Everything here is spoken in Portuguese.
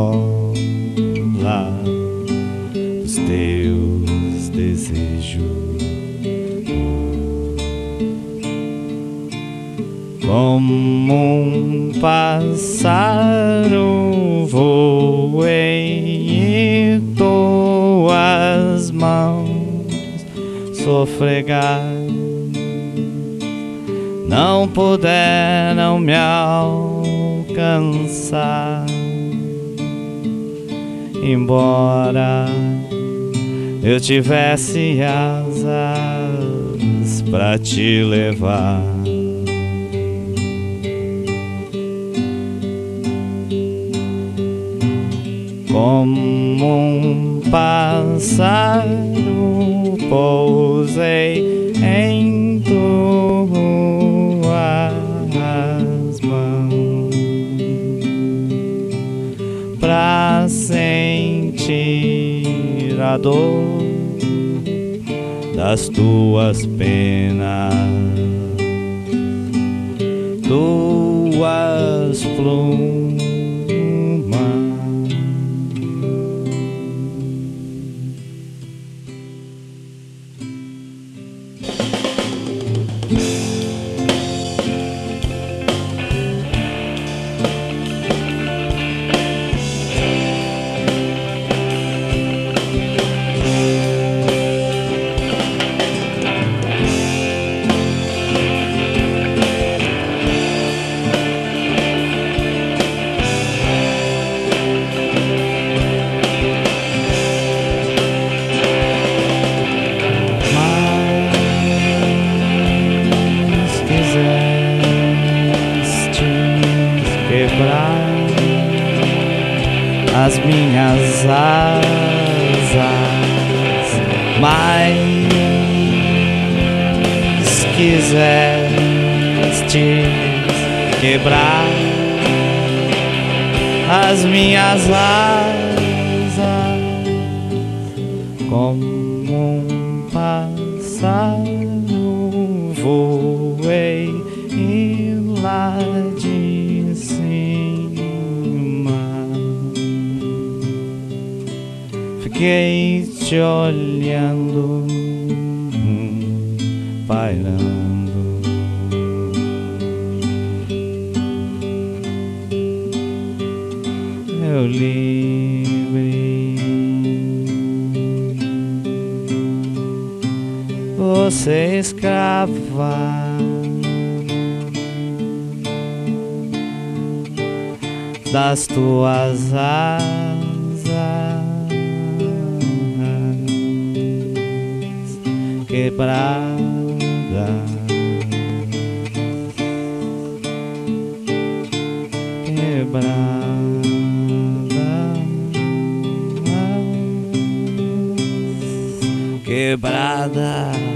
esmola dos teus desejos. Como um pássaro voei e tuas mãos sofregar não puderam me alcançar, embora eu tivesse asas pra te levar. Como um pássaro pousei em tuas mãos pra sentir a dor das tuas penas, tuas plumas. Quebrar as minhas asas, mas quiseste quebrar as minhas asas, como um pássaro voei e lá de cima fiquei te olhando, pairando. Eu livre, você escrava. Das tuas asas quebradas, quebradas, quebradas.